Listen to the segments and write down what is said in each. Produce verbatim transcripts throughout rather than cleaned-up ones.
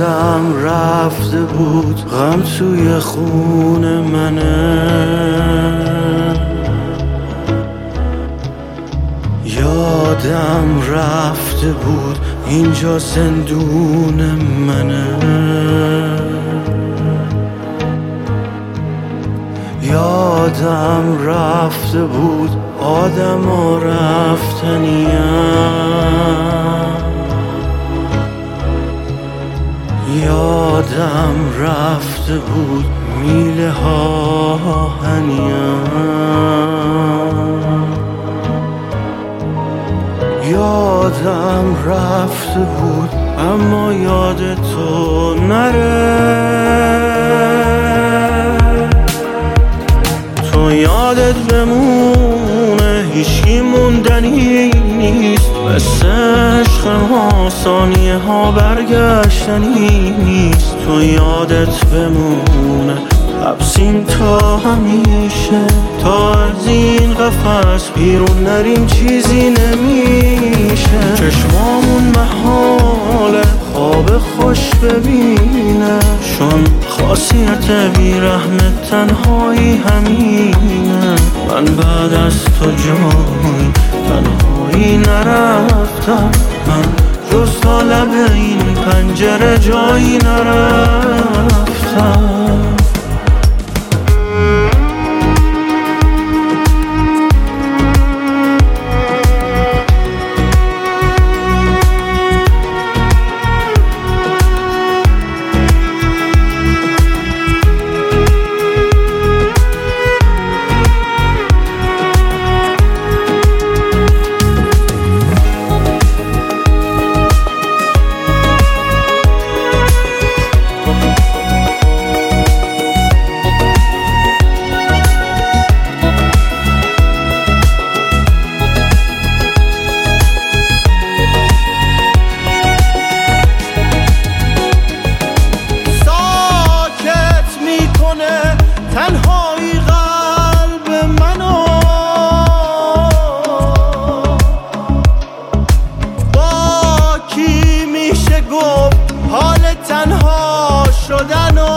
یادم رفته بود غم توی خون منه، یادم رفته بود اینجا زندون منه، یادم رفته بود آدم ها رفتنیم، یادم رفته بود میله ها هنیم، یادم رفته بود اما یاد تو نره، تو یادت بمونه هیچی موندنی نیست، مثل عشق ما ثانیه ها برگشتنی نیست، تو یادت بمونه حبسیم تا همیشه، تا از این قفس بیرون نریم چیزی نمیشه، چشمامون محاله خواب خوش ببینه، چون خاصیت بیرحم تنهایی همینه، من بعد از تو جای تنهایی نرفتم، من جز تا لب این پنجره جایی نرفتم. تنهایی قلب منو با کی میشه گفت حال تنها شدنو،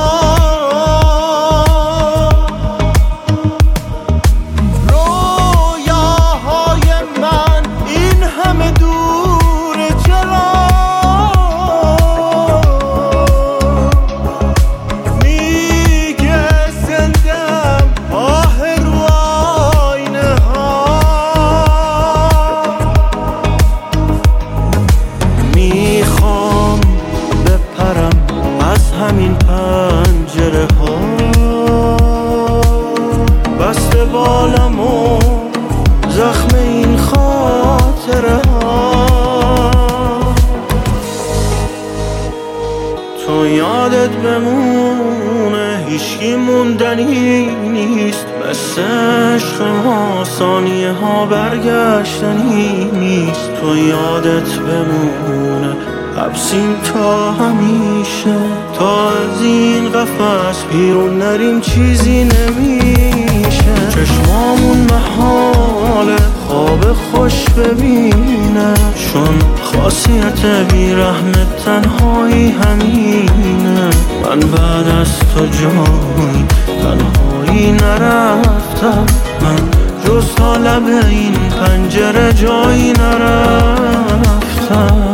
رویاهای من این همه دور چرا، همین پنجره ها بسته بالم و زخم این خاطره ها، تو یادت بمونه هیچی موندنی نیست، مثل عشق ما ثانیه ها برگشتنی نیست، تو یادت بمونه حبسیم تا همیشه، تا از این قفس بیرون نریم چیزی نمیشه، چشمامون محاله خواب خوش ببینه، چون خاصیت بیرحم تنهایی همینه، من بعد از تو جای تنهایی نرفتم، من جز تا لب این پنجره جایی نرفتم.